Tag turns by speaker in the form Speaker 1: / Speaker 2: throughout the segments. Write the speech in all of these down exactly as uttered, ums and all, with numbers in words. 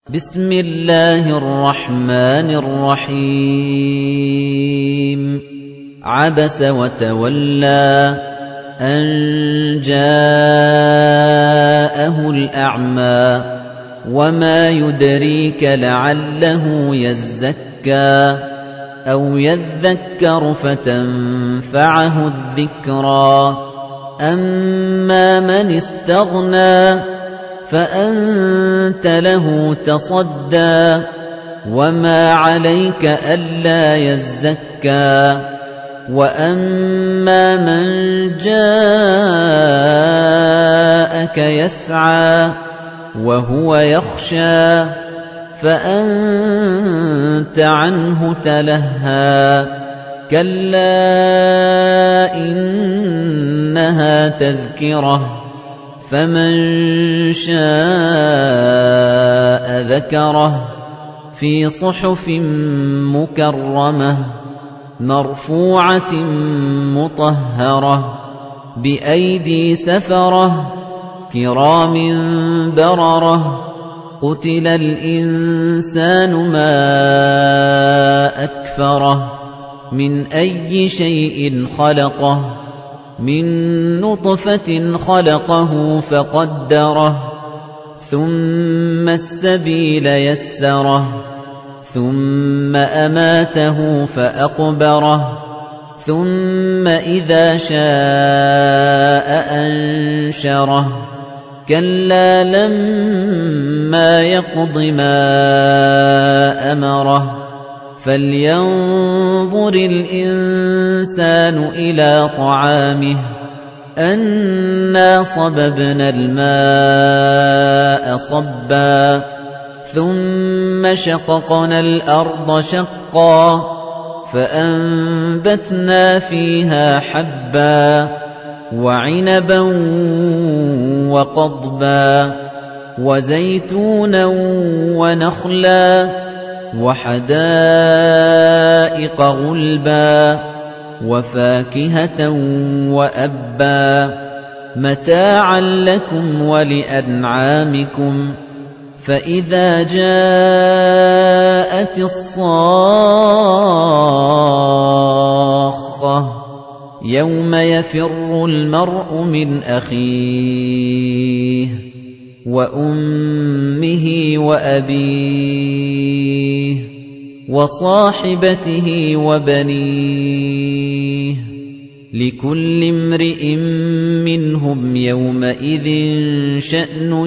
Speaker 1: بسم الله الرحمن الرحيم عبس وتولى أن جاءه الأعمى وما يدريك لعله يزكى أو يذكر فتنفعه الذكرى أما من استغنى فأنت له تصدى وما عليك ألا يزكى وأما من جاءك يسعى وهو يخشى فأنت عنه تلهى كلا إنها تذكرة فمن شاء ذكره في صحف مكرمة مرفوعة مطهرة بأيدي سفرة كرام بررة قتل الإنسان ما أكفره من أي شيء خلقه من نطفة خلقه فقدره ثم السبيل يسره ثم أماته فأقبره ثم إذا شاء أنشره كلا لما يقض ما أمره فلينظر الإنسان إلى طعامه أنا صببنا الماء صبا ثم شققنا الأرض شقا فأنبتنا فيها حبا وعنبا وقضبا وزيتونا ونخلا وحدائق غلبا وفاكهة وأبا متاعا لكم ولأنعامكم فإذا جاءت الصاخة يوم يفر المرء من أخيه وأمه وأبيه وصاحبته وبنيه لكل امرئ منهم يومئذ شأن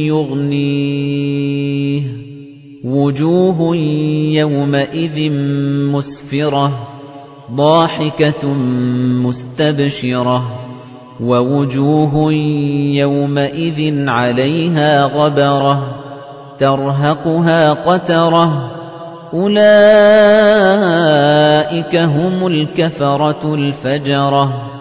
Speaker 1: يغنيه وجوه يومئذ مسفرة ضاحكة مستبشرة ووجوه يومئذ عليها غبرة ترهقها قترة أولئك هم الكفرة الفجرة